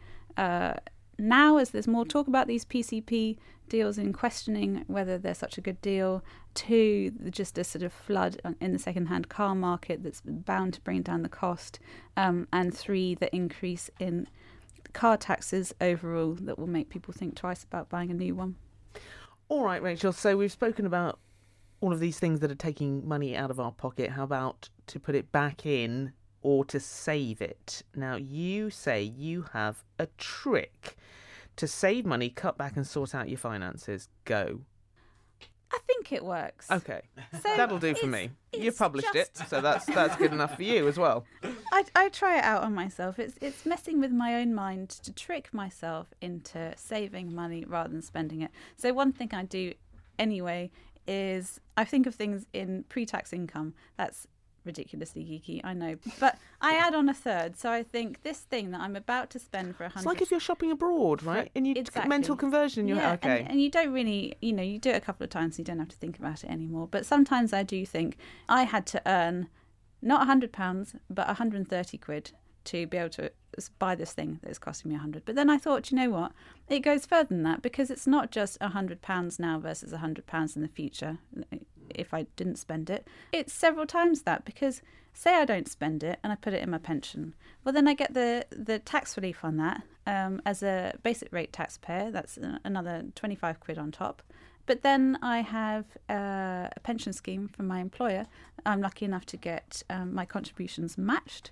now, as there's more talk about these PCP deals and questioning whether they're such a good deal, to just a sort of flood in the second-hand car market that's bound to bring down the cost, and 3, the increase in car taxes overall that will make people think twice about buying a new one. All right, Rachel, so we've spoken about all of these things that are taking money out of our pocket. How about to put it back in or to save it? Now, you say you have a trick to save money, cut back and sort out your finances. Go. I think it works. Okay, So that'll do for me. You've published it, just- so that's good enough for you as well. I try it out on myself. It's messing with my own mind to trick myself into saving money rather than spending it. So one thing I do anyway is I think of things in pre-tax income. That's ridiculously geeky, I know, but I add on a third. So I think this thing that I'm about to spend for 100. It's like if you're shopping abroad, right? And you Exactly. mental conversion in your head. Okay. And you don't really, you do it a couple of times, so you don't have to think about it anymore. But sometimes I do think I had to earn not £100, but 130 quid to be able to buy this thing that is costing me 100. But then I thought, you know what? It goes further than that, because it's not just £100 now versus £100 in the future. If I didn't spend it, it's several times that, because say I don't spend it and I put it in my pension, well then I get the tax relief on that as a basic rate taxpayer. That's another 25 quid on top. But then I have a pension scheme from my employer. I'm lucky enough to get my contributions matched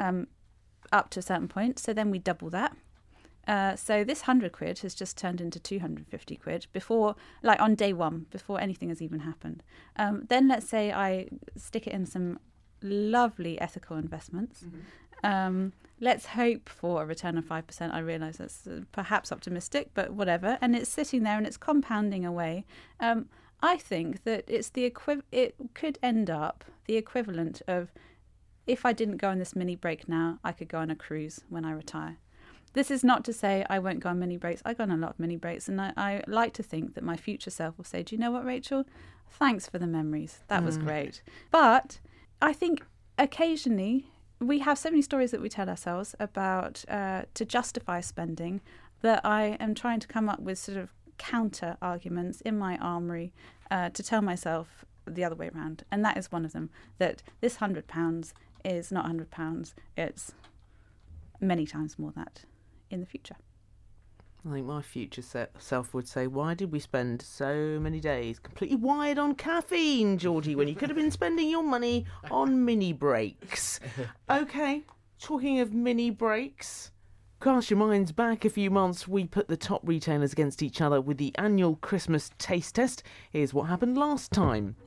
up to a certain point, so then we double that. So this 100 quid has just turned into 250 quid before, like on day one, before anything has even happened. Then let's say I stick it in some lovely ethical investments. Let's hope for a return of 5%. I realise that's perhaps optimistic, but whatever. And it's sitting there and it's compounding away. I think that it's it could end up the equivalent of, if I didn't go on this mini break now, I could go on a cruise when I retire. This is not to say I won't go on mini breaks. I go on a lot of mini breaks, and I like to think that my future self will say, do you know what, Rachel? Thanks for the memories. That was great. But I think occasionally we have so many stories that we tell ourselves about to justify spending that I am trying to come up with sort of counter arguments in my armoury to tell myself the other way around. And that is one of them, that this £100 is not £100, it's many times more that in the future. I think my future self would say, why did we spend so many days completely wired on caffeine, Georgie, when you could have been spending your money on mini breaks? OK, talking of mini breaks, cast your minds back a few months. We put the top retailers against each other with the annual Christmas taste test. Here's what happened last time.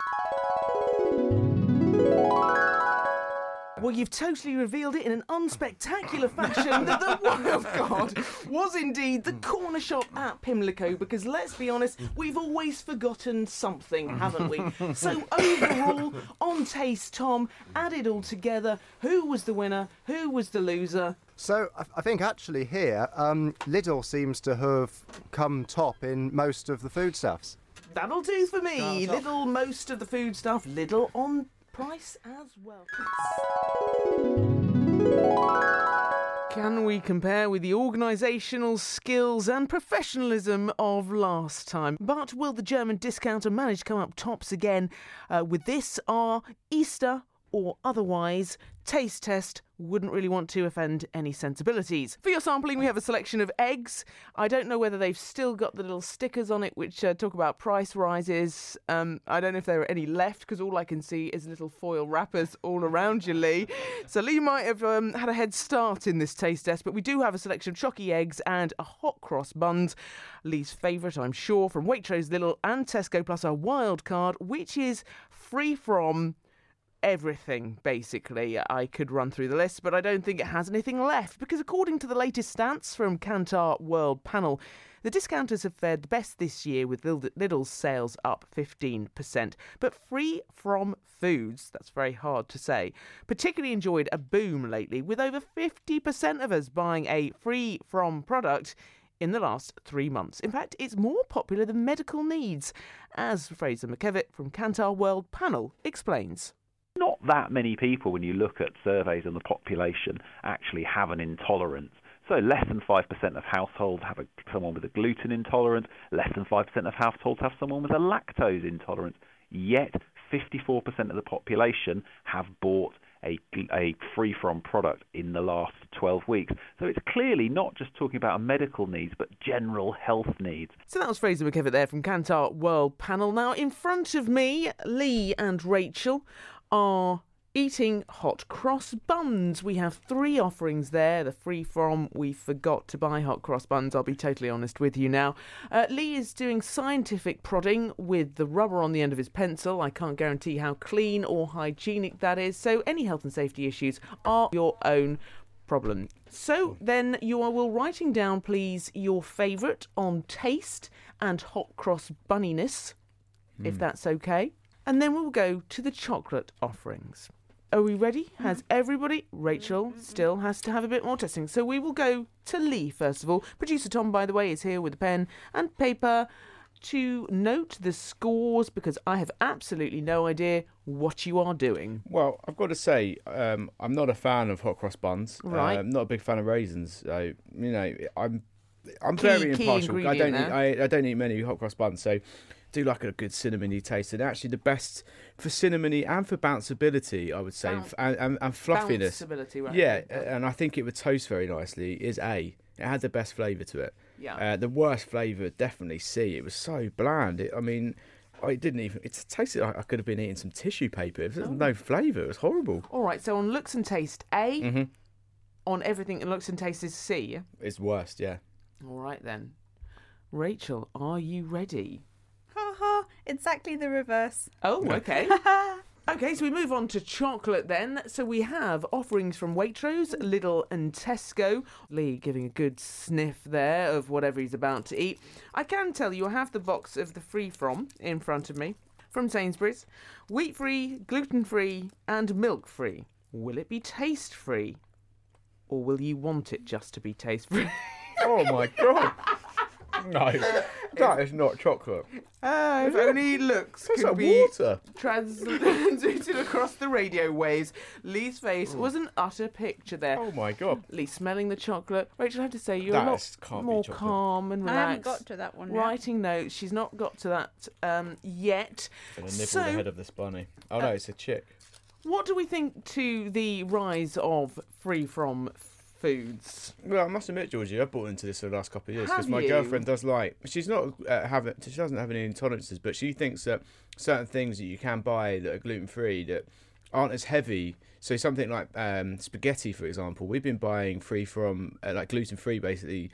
Well, you've totally revealed it in an unspectacular fashion that the Word of God was indeed the corner shop at Pimlico, because let's be honest, we've always forgotten something, haven't we? So overall, on taste, Tom, add it all together, who was the winner, who was the loser? So I think actually here, Lidl seems to have come top in most of the foodstuffs. That'll do for me. Lidl, most of the food stuff. Lidl on price as well. Can we compare with the organisational skills and professionalism of last time? But will the German discounter manage to come up tops again with this, our Easter or otherwise taste test? Wouldn't really want to offend any sensibilities. For your sampling, we have a selection of eggs. I don't know whether they've still got the little stickers on it which talk about price rises. I don't know if there are any left, because all I can see is little foil wrappers all around you, Lee. So Lee might have had a head start in this taste test, but we do have a selection of chocky eggs and a hot cross buns. Lee's favourite, I'm sure, from Waitrose, Lidl and Tesco, plus our wild card, which is free from everything, basically. I could run through the list, but I don't think it has anything left, because according to the latest stats from Kantar World Panel, the discounters have fared the best this year, with Lidl's sales up 15%. But free from foods, that's very hard to say, particularly enjoyed a boom lately, with over 50% of us buying a free from product in the last 3 months. In fact, it's more popular than medical needs, as Fraser McKevitt from Kantar World Panel explains. Not that many people, when you look at surveys on the population, actually have an intolerance. So less than 5% of households have someone with a gluten intolerance, less than 5% of households have someone with a lactose intolerance. Yet 54% of the population have bought a free-from product in the last 12 weeks. So it's clearly not just talking about medical needs, but general health needs. So that was Fraser McKevitt there from Kantar World Panel. Now, in front of me, Lee and Rachel are eating hot cross buns. We have 3 offerings there. The free from, we forgot to buy hot cross buns, I'll be totally honest with you now. Lee is doing scientific prodding with the rubber on the end of his pencil. I can't guarantee how clean or hygienic that is, so any health and safety issues are your own problem. So then you will writing down, please, your favourite on taste and hot cross bunniness, if that's okay. And then we'll go to the chocolate offerings. Are we ready? Has everybody? Rachel still has to have a bit more testing. So we will go to Lee first of all. Producer Tom, by the way, is here with a pen and paper to note the scores, because I have absolutely no idea what you are doing. Well, I've got to say, I'm not a fan of hot cross buns. Right. I'm not a big fan of raisins. I'm very impartial. I don't eat many hot cross buns, so do like a good cinnamony taste. And actually the best for cinnamony and for bounceability, I would say, and fluffiness. Bounceability, right. Yeah, and I think it would toast very nicely, is A. It had the best flavour to it. Yeah. The worst flavour, definitely C. It was so bland. It tasted like I could have been eating some tissue paper. There was no flavour. It was horrible. All right, so on looks and taste, A. Mm-hmm. On everything in looks and taste is C, yeah? It's worst, yeah. All right, then. Rachel, are you ready? Ha ha, exactly the reverse. Oh, okay. Okay, so we move on to chocolate then. So we have offerings from Waitrose, Lidl and Tesco. Lee giving a good sniff there of whatever he's about to eat. I can tell you I have the box of the Free From in front of me from Sainsbury's. Wheat-free, gluten-free and milk-free. Will it be taste-free? Or will you want it just to be taste-free? Oh my God. No, that is not chocolate. If only looks That's could like be water. translated across the radio waves. Lee's face was an utter picture there. Oh my God. Lee smelling the chocolate. Rachel, I have to say, you're That a lot can't be more chocolate. calm and I relaxed. haven't got to that one yet. Writing notes. She's not got to that yet. Gonna nibble So, the head of this bunny. Oh no, it's a chick. what do we think to the rise of free from foods? Well, I must admit, Georgie, I've bought into this for the last couple of years because Have my you? girlfriend does like. She's not she doesn't have any intolerances, but she thinks that certain things that you can buy that are gluten free that aren't as heavy. So something like spaghetti, for example, we've been buying free from like gluten free, basically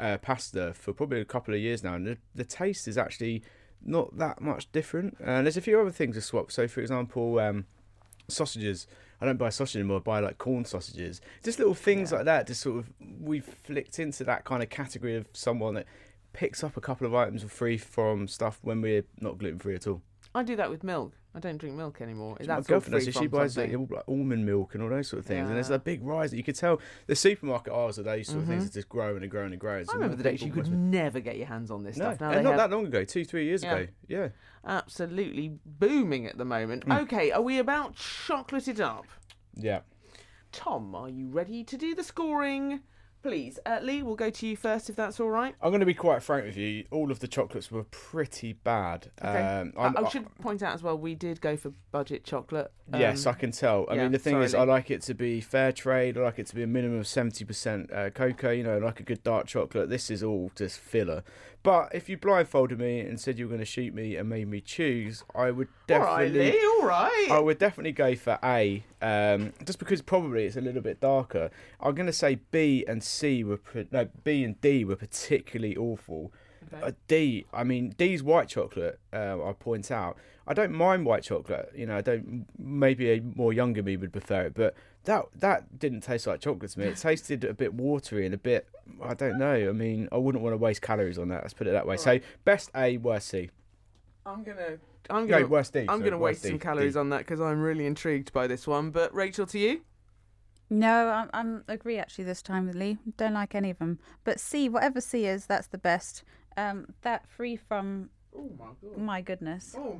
pasta for probably a couple of years now, and the taste is actually not that much different. And there's a few other things to swap. So, for example, sausages. I don't buy sausage anymore. I buy like corn sausages. Just little things like that. Just sort of we've flicked into that kind of category of someone that picks up a couple of items of free from stuff when we're not gluten free at all. I do that with milk. I don't drink milk anymore. My That's all girlfriend does free it. She from buys something. like almond milk and all those sort of things, and there's Yeah. a big rise that you could tell. The supermarket aisles of those sort of things are just growing and growing and growing. I remember the days you could never get your hands on this No, stuff. Now and they not have that long ago, 2-3 years Yeah. ago. Yeah. absolutely booming at the moment. Okay, are we about chocolate it up? Yeah. Tom, are you ready to do the scoring? Please, Lee, we'll go to you first if that's all right. I'm going to be quite frank with you. All of the chocolates were pretty bad. Okay. I should point out as well, we did go for budget chocolate. Yes, I can tell. I yeah, mean, the thing sorry, is, Lee. I like it to be fair trade. I like it to be a minimum of 70% cocoa. You know, like a good dark chocolate. This is all just filler. But if you blindfolded me and said you were going to shoot me and made me choose, I would definitely. All right, Lee, all right. I would definitely go for A, just because probably it's a little bit darker. I'm going to say B and C were B and D were particularly awful. Okay. D, I mean D's white chocolate. I'll point out. I don't mind white chocolate. You know, I don't. Maybe a more younger me would prefer it, but that didn't taste like chocolate to me. It tasted a bit watery and a bit. I don't know. I mean, I wouldn't want to waste calories on that. Let's put it that way. So best A, worst C. I'm No, gonna worst D. I'm gonna waste some calories on that because I'm really intrigued by this one. But Rachel, to you. No, I'm agree actually this time with Lee. Don't like any of them. But C, whatever C is, that's the best. That free from, Oh my god. my goodness, Oh.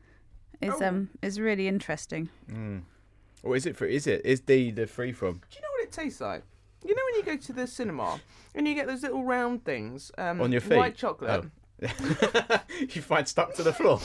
is really interesting. Or is D the free from? Do you know what it tastes like? You know when you go to the cinema and you get those little round things On your feet? white chocolate. Oh. You find stuck to the floor.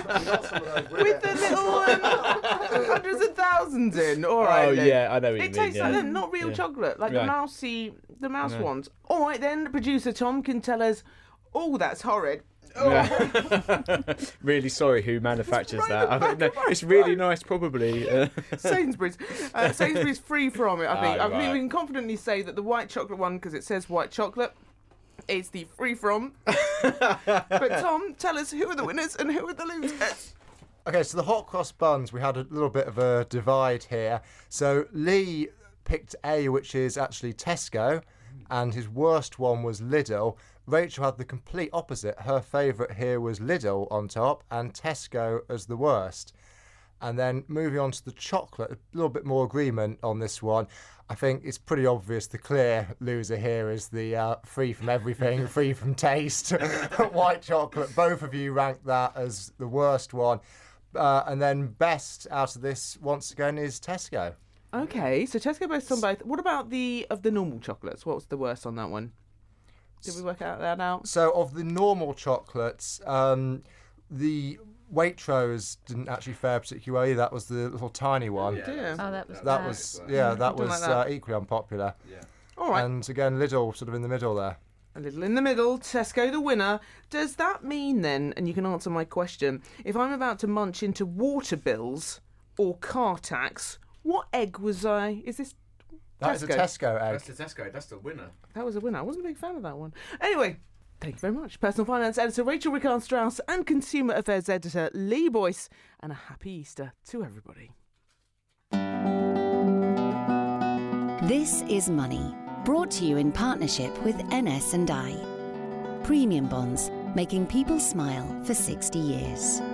With the little hundreds of thousands in. All right. Oh then. yeah, I know what you It mean. tastes like them, not real Yeah. chocolate, like Right. the mouse No. ones. All right then, producer Tom can tell us. Oh, that's horrid. Yeah. Really sorry who manufactures that. I don't know. It's really nice, probably. Sainsbury's. Sainsbury's free from it, I think. Ah, I think right. we can confidently say that the white chocolate one, because it says white chocolate, is the free from. But Tom, tell us who are the winners and who are the losers. Okay, so the hot cross buns, we had a little bit of a divide here. So Lee picked A, which is actually Tesco, and his worst one was Lidl. Rachel had the complete opposite. Her favourite here was Lidl on top and Tesco as the worst. And then moving on to the chocolate, a little bit more agreement on this one. I think it's pretty obvious the clear loser here is the free from everything, free from taste, white chocolate. Both of you ranked that as the worst one. And then best out of this, once again, is Tesco. Okay, so Tesco boasts on both. What about the normal chocolates? What was the worst on that one? Did we work that out? So of the normal chocolates, the Waitrose didn't actually fare particularly well. That was the little tiny one. Dear. Oh, that was That bad. was Don't like was that. equally unpopular. All right. And again, Lidl sort of in the middle there. A little in the middle, Tesco the winner. Does that mean then, and you can answer my question, if I'm about to munch into water bills or car tax, what egg was I? Is this That is a Tesco egg. the Tesco. That's the winner. That was a winner. I wasn't a big fan of that one. Anyway, Thank you very much. Personal Finance Editor Rachel Ricard-Strauss and Consumer Affairs Editor Lee Boyce. And a happy Easter to everybody. This is Money, brought to you in partnership with NS&I. Premium bonds, making people smile for 60 years.